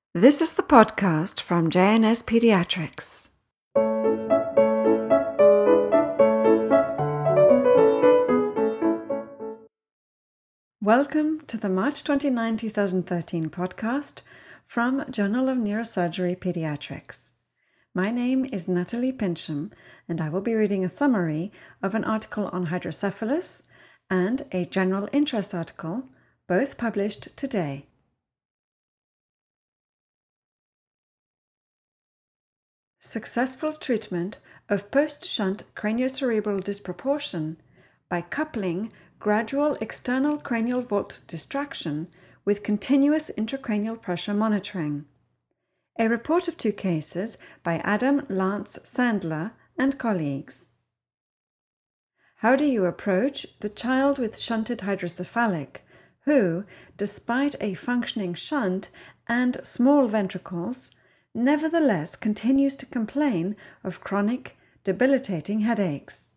This is the podcast from JNS Pediatrics. Welcome to the March 29, 2013 podcast from Journal of Neurosurgery Pediatrics. My name is Natalie Pincham, and I will be reading a summary of an article on hydrocephalus and a general interest article, both published today. Successful treatment of post-shunt craniocerebral disproportion by coupling gradual external cranial vault distraction with continuous intracranial pressure monitoring. A report of 2 cases by Adam Lance Sandler and colleagues. How do you approach the child with shunted hydrocephalic who, despite a functioning shunt and small ventricles, nevertheless continues to complain of chronic, debilitating headaches?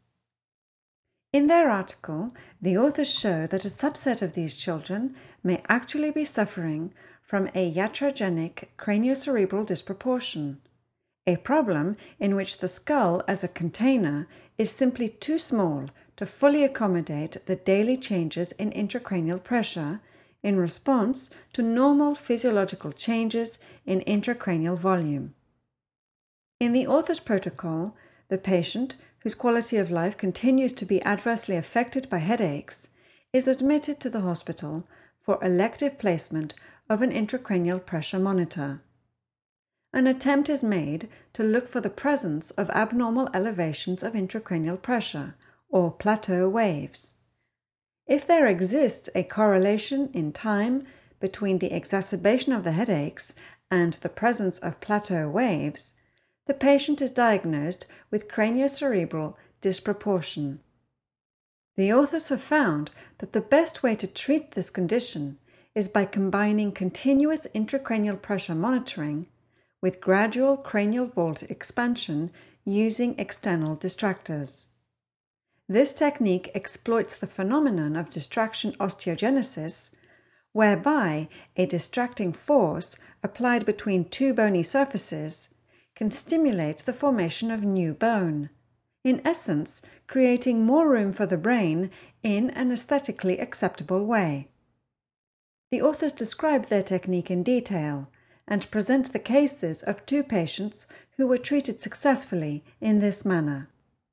In their article, the authors show that a subset of these children may actually be suffering from a iatrogenic craniocerebral disproportion, a problem in which the skull as a container is simply too small to fully accommodate the daily changes in intracranial pressure in response to normal physiological changes in intracranial volume. In the author's protocol, the patient, whose quality of life continues to be adversely affected by headaches, is admitted to the hospital for elective placement of an intracranial pressure monitor. An attempt is made to look for the presence of abnormal elevations of intracranial pressure, or plateau waves. If there exists a correlation in time between the exacerbation of the headaches and the presence of plateau waves, the patient is diagnosed with craniocerebral disproportion. The authors have found that the best way to treat this condition is by combining continuous intracranial pressure monitoring with gradual cranial vault expansion using external distractors. This technique exploits the phenomenon of distraction osteogenesis, whereby a distracting force applied between 2 bony surfaces can stimulate the formation of new bone, in essence creating more room for the brain in an aesthetically acceptable way. The authors describe their technique in detail and present the cases of 2 patients who were treated successfully in this manner.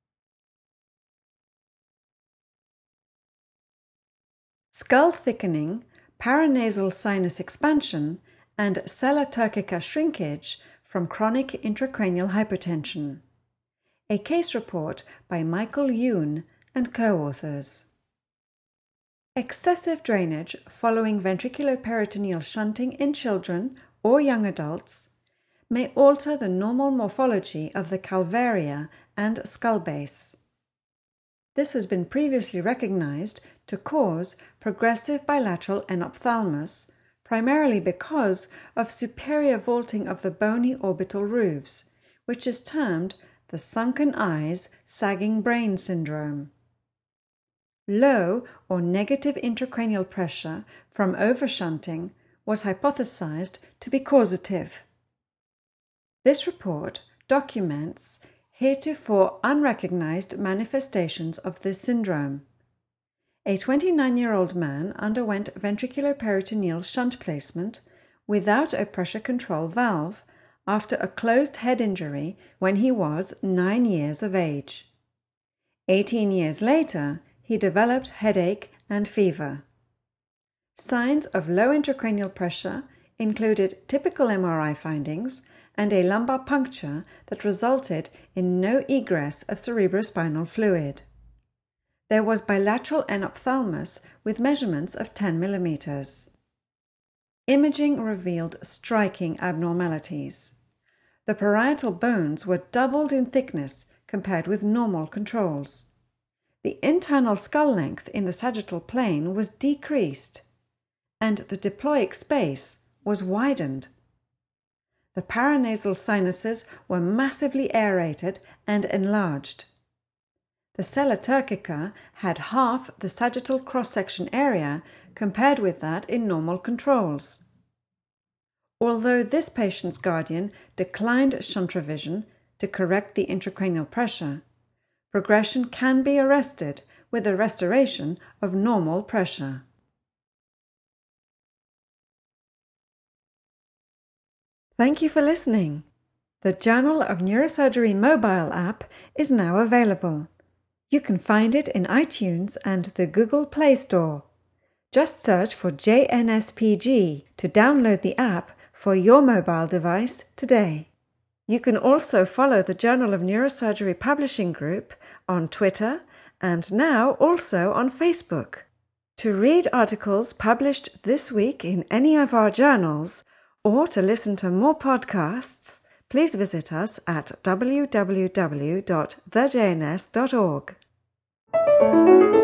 Skull thickening, paranasal sinus expansion, and sella turcica shrinkage from chronic intracranial hypertension. A case report by Michael Yoon and co-authors. Excessive drainage following ventriculoperitoneal shunting in children or young adults may alter the normal morphology of the calvaria and skull base. This has been previously recognized to cause progressive bilateral enophthalmos, primarily because of superior vaulting of the bony orbital roofs, which is termed the sunken eyes, sagging brain syndrome. Low or negative intracranial pressure from overshunting was hypothesized to be causative. This report documents heretofore unrecognized manifestations of this syndrome. A 29-year-old man underwent ventriculoperitoneal shunt placement without a pressure control valve after a closed head injury when he was 9 years of age. 18 years later, he developed headache and fever. Signs of low intracranial pressure included typical MRI findings and a lumbar puncture that resulted in no egress of cerebrospinal fluid. There was bilateral enophthalmos with measurements of 10 millimeters. Imaging revealed striking abnormalities. The parietal bones were doubled in thickness compared with normal controls. The internal skull length in the sagittal plane was decreased, and the diploic space was widened. The paranasal sinuses were massively aerated and enlarged. The sella turcica had half the sagittal cross-section area compared with that in normal controls. although this patient's guardian declined shunt revision to correct the intracranial pressure, progression can be arrested with a restoration of normal pressure. Thank you for listening. The Journal of Neurosurgery mobile app is now available. You can find it in iTunes and the Google Play Store. Just search for JNSPG to download the app for your mobile device today. You can also follow the Journal of Neurosurgery Publishing Group on Twitter and now also on Facebook. To read articles published this week in any of our journals or to listen to more podcasts, please visit us at www.thejns.org.